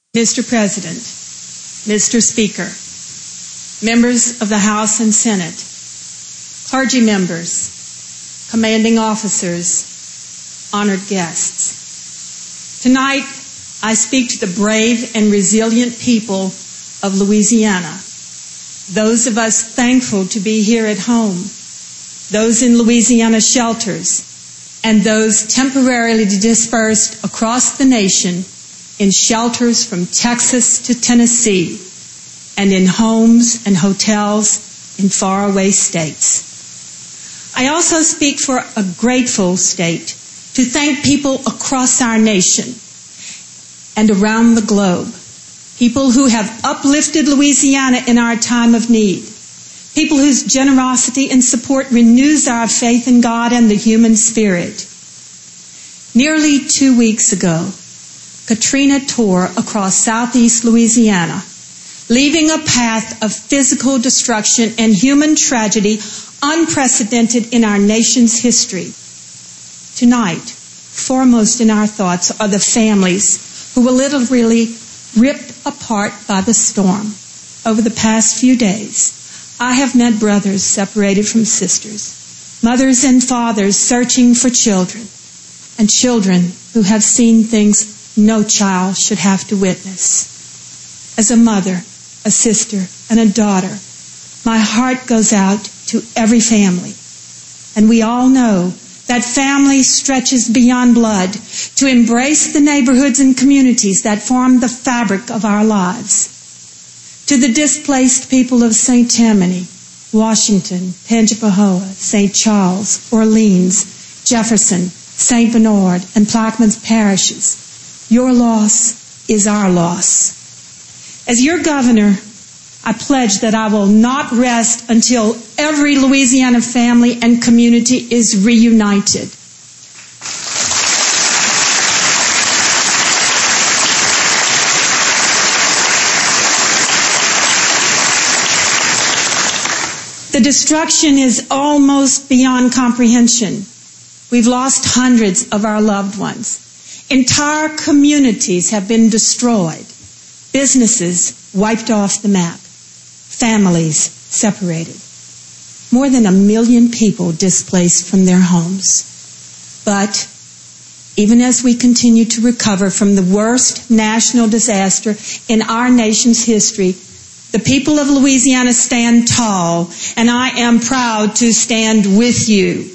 Mr. President, Mr. Speaker, members of the House and Senate, clergy members, commanding officers, honored guests. Tonight, I speak to the brave and resilient people of Louisiana, those of us thankful to be here at home, those in Louisiana shelters, and those temporarily dispersed across the nation in shelters from Texas to Tennessee, and in homes and hotels in faraway states. I also speak for a grateful state to thank people across our nation and around the globe, people who have uplifted Louisiana in our time of need, people whose generosity and support renews our faith in God and the human spirit. Nearly 2 weeks ago, Katrina tore across southeast Louisiana, leaving a path of physical destruction and human tragedy unprecedented in our nation's history. Tonight, foremost in our thoughts are the families who were literally ripped apart by the storm. Over the past few days, I have met brothers separated from sisters, mothers and fathers searching for children, and children who have seen things no child should have to witness. As a mother, a sister, and a daughter, my heart goes out to every family. And we all know that family stretches beyond blood to embrace the neighborhoods and communities that form the fabric of our lives. To the displaced people of St. Tammany, Washington, Tangipahoa, St. Charles, Orleans, Jefferson, St. Bernard, and Plaquemines parishes, your loss is our loss. As your governor, I pledge that I will not rest until every Louisiana family and community is reunited. The destruction is almost beyond comprehension. We've lost hundreds of our loved ones. Entire communities have been destroyed. Businesses wiped off the map. Families separated. More than 1 million people displaced from their homes. But even as we continue to recover from the worst national disaster in our nation's history, the people of Louisiana stand tall, and I am proud to stand with you.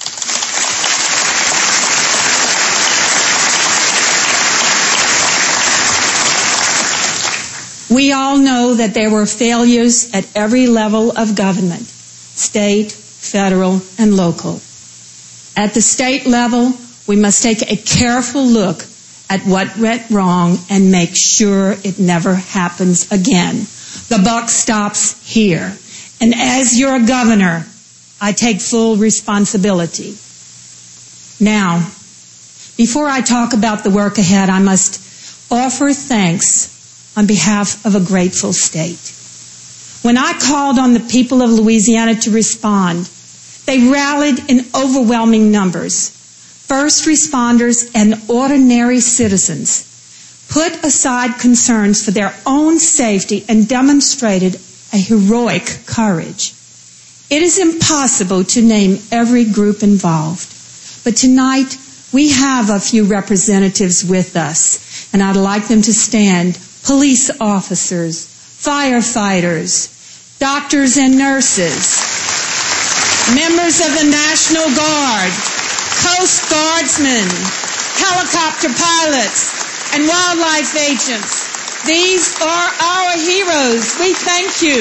We all know that there were failures at every level of government, state, federal, and local. At the state level, we must take a careful look at what went wrong and make sure it never happens again. The buck stops here. And as your governor, I take full responsibility. Now, before I talk about the work ahead, I must offer thanks on behalf of a grateful state. When I called on the people of Louisiana to respond, they rallied in overwhelming numbers. First responders and ordinary citizens put aside concerns for their own safety and demonstrated a heroic courage. It is impossible to name every group involved, but tonight we have a few representatives with us, and I'd like them to stand. Police officers, firefighters, doctors and nurses, members of the National Guard, Coast Guardsmen, helicopter pilots, and wildlife agents. These are our heroes. We thank you.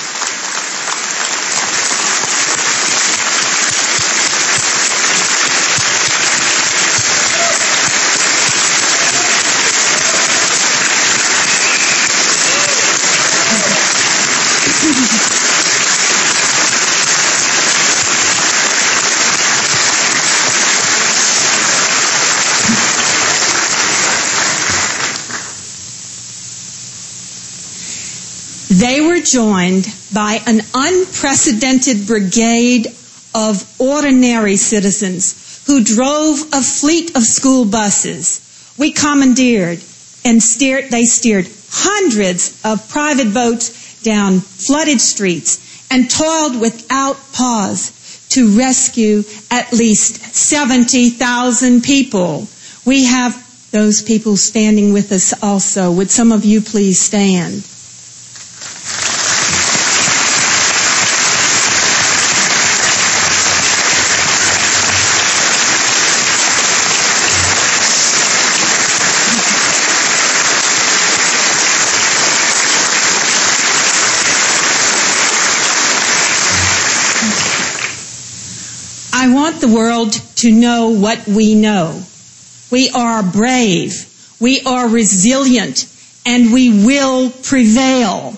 They were joined by an unprecedented brigade of ordinary citizens who drove a fleet of school buses. We commandeered and they steered hundreds of private boats down flooded streets and toiled without pause to rescue at least 70,000 people. We have those people standing with us also. Would some of you please stand? I want the world to know what we know. We are brave, we are resilient, and we will prevail.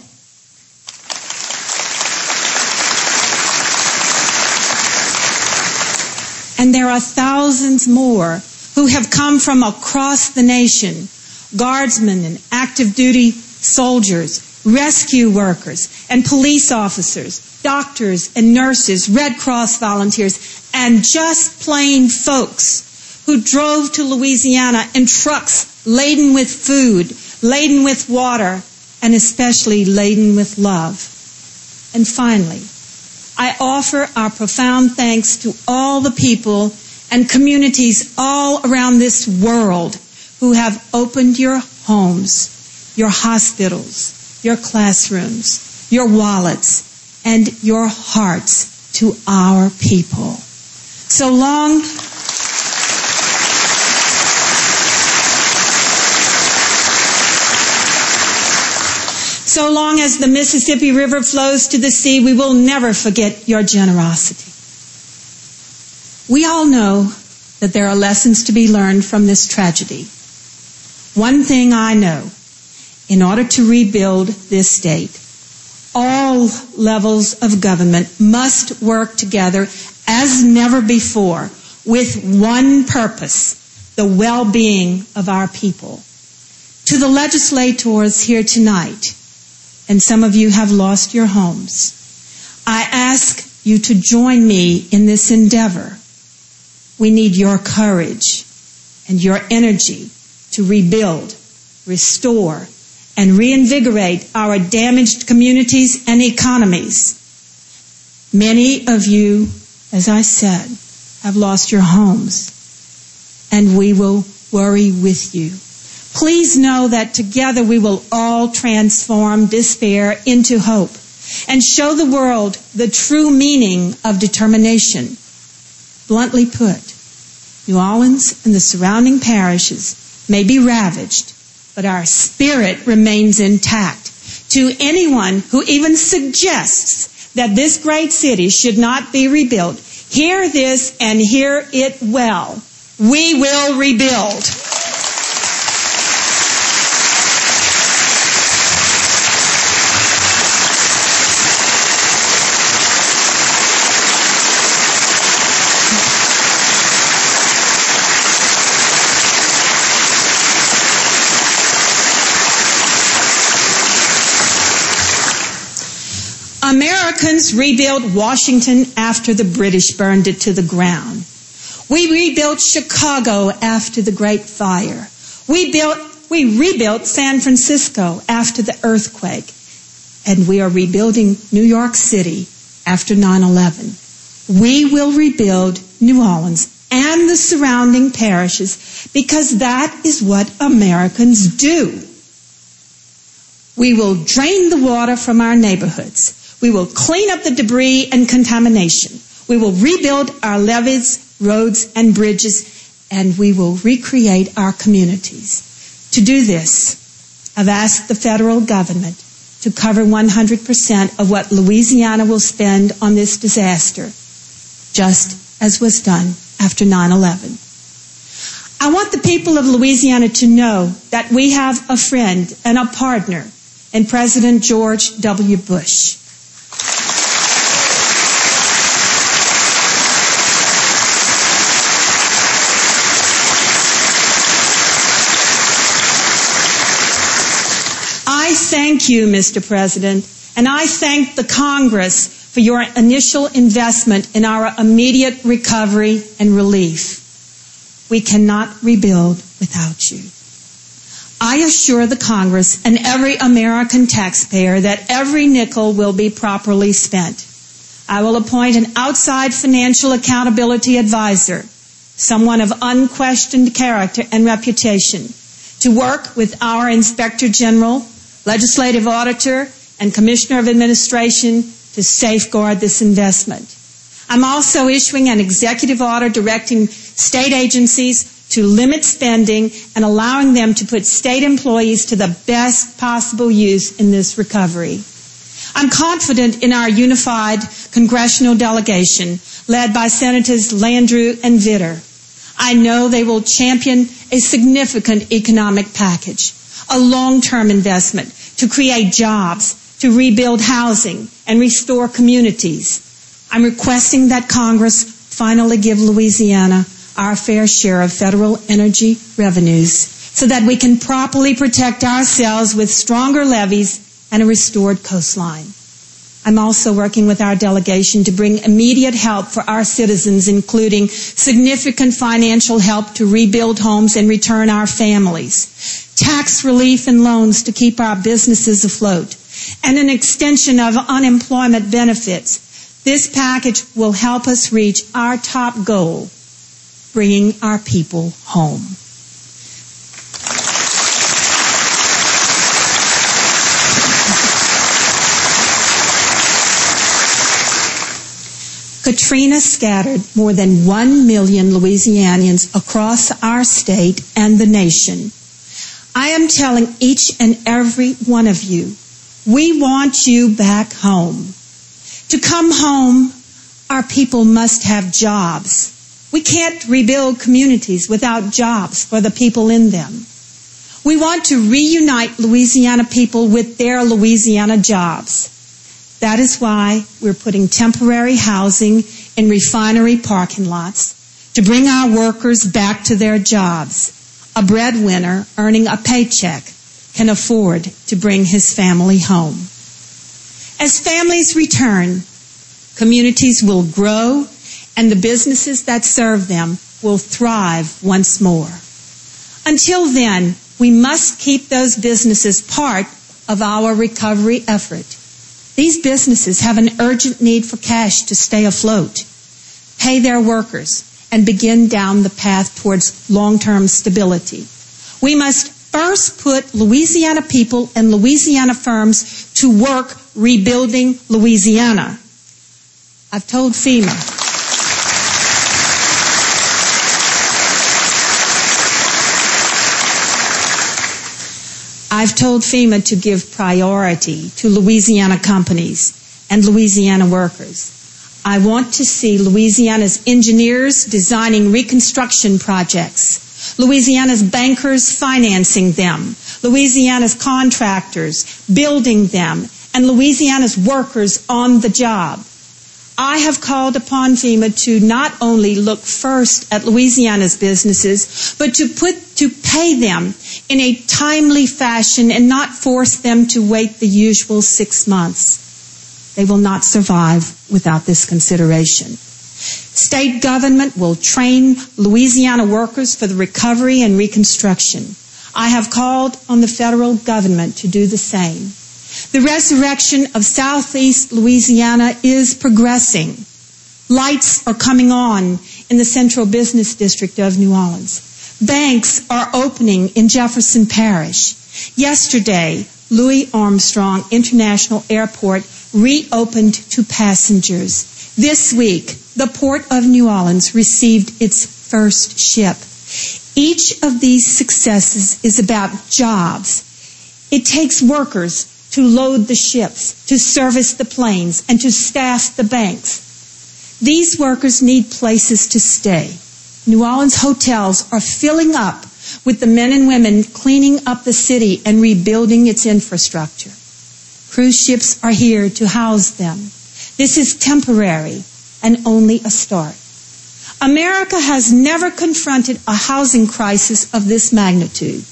And there are thousands more who have come from across the nation, guardsmen and active duty soldiers, rescue workers and police officers, doctors and nurses, Red Cross volunteers, and just plain folks who drove to Louisiana in trucks laden with food, laden with water, and especially laden with love. And finally, I offer our profound thanks to all the people and communities all around this world who have opened your homes, your hospitals, your classrooms, your wallets, and your hearts to our people. So long as the Mississippi River flows to the sea, we will never forget your generosity. We all know that there are lessons to be learned from this tragedy. One thing I know, in order to rebuild this state, all levels of government must work together as never before with one purpose, the well-being of our people. To the legislators here tonight, and some of you have lost your homes, I ask you to join me in this endeavor. We need your courage and your energy to rebuild, restore, and reinvigorate our damaged communities and economies. Many of you, as I said, have lost your homes, and we will worry with you. Please know that together we will all transform despair into hope and show the world the true meaning of determination. Bluntly put, New Orleans and the surrounding parishes may be ravaged, but our spirit remains intact. To anyone who even suggests that this great city should not be rebuilt, hear this and hear it well. We will rebuild. Americans rebuilt Washington after the British burned it to the ground. We rebuilt Chicago after the Great Fire. We rebuilt San Francisco after the earthquake. And we are rebuilding New York City after 9/11. We will rebuild New Orleans and the surrounding parishes because that is what Americans do. We will drain the water from our neighborhoods. We will clean up the debris and contamination. We will rebuild our levees, roads, and bridges, and we will recreate our communities. To do this, I've asked the federal government to cover 100% of what Louisiana will spend on this disaster, just as was done after 9/11. I want the people of Louisiana to know that we have a friend and a partner in President George W. Bush. I thank you, Mr. President, and I thank the Congress for your initial investment in our immediate recovery and relief. We cannot rebuild without you. I assure the Congress and every American taxpayer that every nickel will be properly spent. I will appoint an outside financial accountability advisor, someone of unquestioned character and reputation, to work with our Inspector General, Legislative Auditor, and Commissioner of Administration to safeguard this investment. I'm also issuing an executive order directing state agencies to limit spending and allowing them to put state employees to the best possible use in this recovery. I'm confident in our unified congressional delegation led by Senators Landrieu and Vitter. I know they will champion a significant economic package, a long-term investment to create jobs, to rebuild housing, and restore communities. I'm requesting that Congress finally give Louisiana our fair share of federal energy revenues so that we can properly protect ourselves with stronger levees and a restored coastline. I'm also working with our delegation to bring immediate help for our citizens, including significant financial help to rebuild homes and return our families, tax relief and loans to keep our businesses afloat, and an extension of unemployment benefits. This package will help us reach our top goal, bringing our people home. Katrina scattered more than 1 million Louisianians across our state and the nation. I am telling each and every one of you, we want you back home. To come home, our people must have jobs. We can't rebuild communities without jobs for the people in them. We want to reunite Louisiana people with their Louisiana jobs. That is why we're putting temporary housing in refinery parking lots to bring our workers back to their jobs. A breadwinner earning a paycheck can afford to bring his family home. As families return, communities will grow and the businesses that serve them will thrive once more. Until then, we must keep those businesses part of our recovery effort. These businesses have an urgent need for cash to stay afloat, pay their workers, and begin down the path towards long-term stability. We must first put Louisiana people and Louisiana firms to work rebuilding Louisiana. I've told FEMA to give priority to Louisiana companies and Louisiana workers. I want to see Louisiana's engineers designing reconstruction projects, Louisiana's bankers financing them, Louisiana's contractors building them, and Louisiana's workers on the job. I have called upon FEMA to not only look first at Louisiana's businesses, but to pay them in a timely fashion and not force them to wait the usual 6 months. They will not survive without this consideration. State government will train Louisiana workers for the recovery and reconstruction. I have called on the federal government to do the same. The resurrection of Southeast Louisiana is progressing. Lights are coming on in the Central Business District of New Orleans. Banks are opening in Jefferson Parish. Yesterday, Louis Armstrong International Airport reopened to passengers. This week, the Port of New Orleans received its first ship. Each of these successes is about jobs. It takes workers to load the ships, to service the planes, and to staff the banks. These workers need places to stay. New Orleans hotels are filling up with the men and women cleaning up the city and rebuilding its infrastructure. Cruise ships are here to house them. This is temporary and only a start. America has never confronted a housing crisis of this magnitude.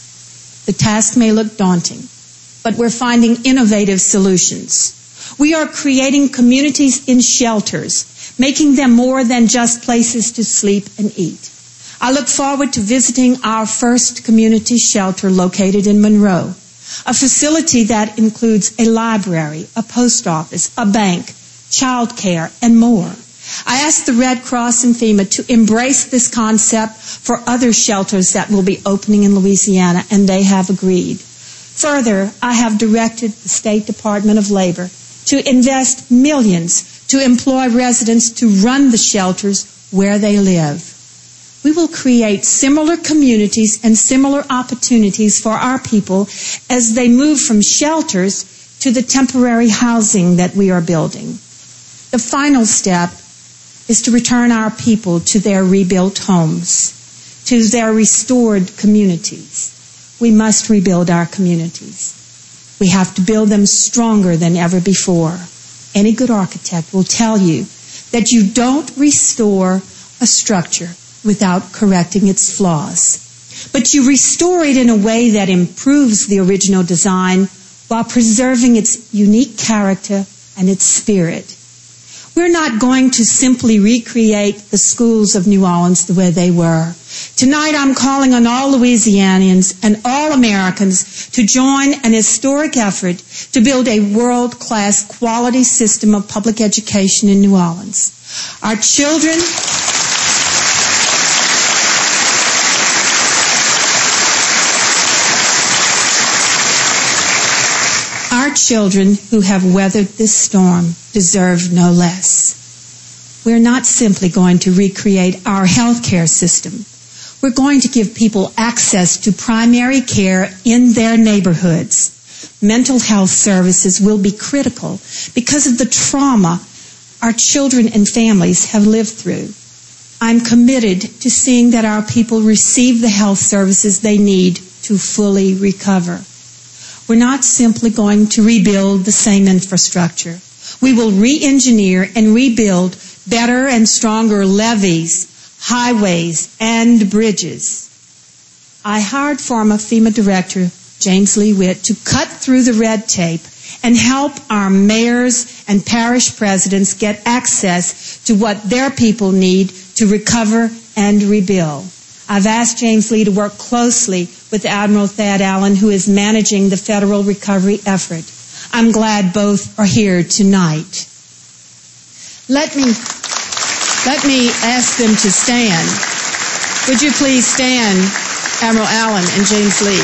The task may look daunting, but we're finding innovative solutions. We are creating communities in shelters, making them more than just places to sleep and eat. I look forward to visiting our first community shelter located in Monroe, a facility that includes a library, a post office, a bank, child care, and more. I asked the Red Cross and FEMA to embrace this concept for other shelters that will be opening in Louisiana, and they have agreed. Further, I have directed the State Department of Labor to invest millions to employ residents to run the shelters where they live. We will create similar communities and similar opportunities for our people as they move from shelters to the temporary housing that we are building. The final step is to return our people to their rebuilt homes, to their restored communities. We must rebuild our communities. We have to build them stronger than ever before. Any good architect will tell you that you don't restore a structure without correcting its flaws. But you restore it in a way that improves the original design while preserving its unique character and its spirit. We're not going to simply recreate the schools of New Orleans the way they were. Tonight I'm calling on all Louisianians and all Americans to join an historic effort to build a world-class quality system of public education in New Orleans. Our children who have weathered this storm deserve no less. We're not simply going to recreate our healthcare system. We're going to give people access to primary care in their neighborhoods. Mental health services will be critical because of the trauma our children and families have lived through. I'm committed to seeing that our people receive the health services they need to fully recover. We're not simply going to rebuild the same infrastructure. We will re-engineer and rebuild better and stronger levees, highways, and bridges. I hired former FEMA Director James Lee Witt to cut through the red tape and help our mayors and parish presidents get access to what their people need to recover and rebuild. I've asked James Lee to work closely with Admiral Thad Allen, who is managing the federal recovery effort. I'm glad both are here tonight. Let me ask them to stand. Would you please stand, Admiral Allen and James Lee?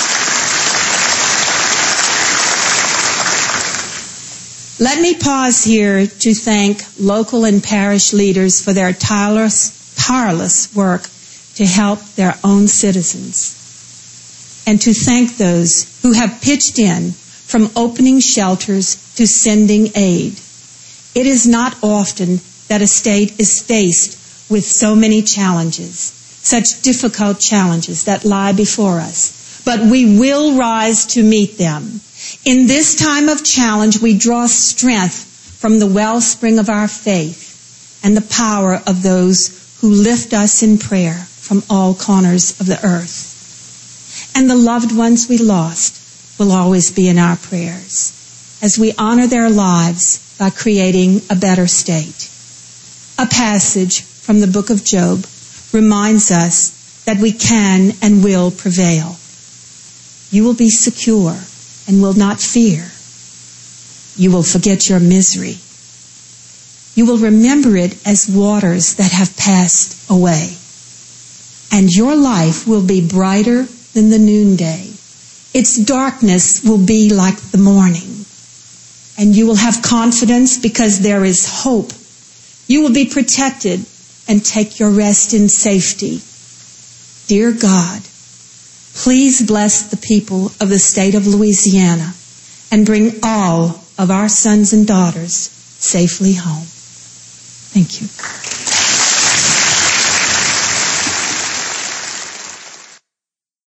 Let me pause here to thank local and parish leaders for their tireless work to help their own citizens, and to thank those who have pitched in from opening shelters to sending aid. It is not often that a state is faced with so many challenges, such difficult challenges that lie before us, but we will rise to meet them. In this time of challenge, we draw strength from the wellspring of our faith and the power of those who lift us in prayer from all corners of the earth. And the loved ones we lost will always be in our prayers as we honor their lives by creating a better state. A passage from the book of Job reminds us that we can and will prevail. You will be secure and will not fear. You will forget your misery. You will remember it as waters that have passed away. And your life will be brighter than the noonday. Its darkness will be like the morning. And you will have confidence because there is hope. You will be protected and take your rest in safety. Dear God, please bless the people of the state of Louisiana and bring all of our sons and daughters safely home. Thank you.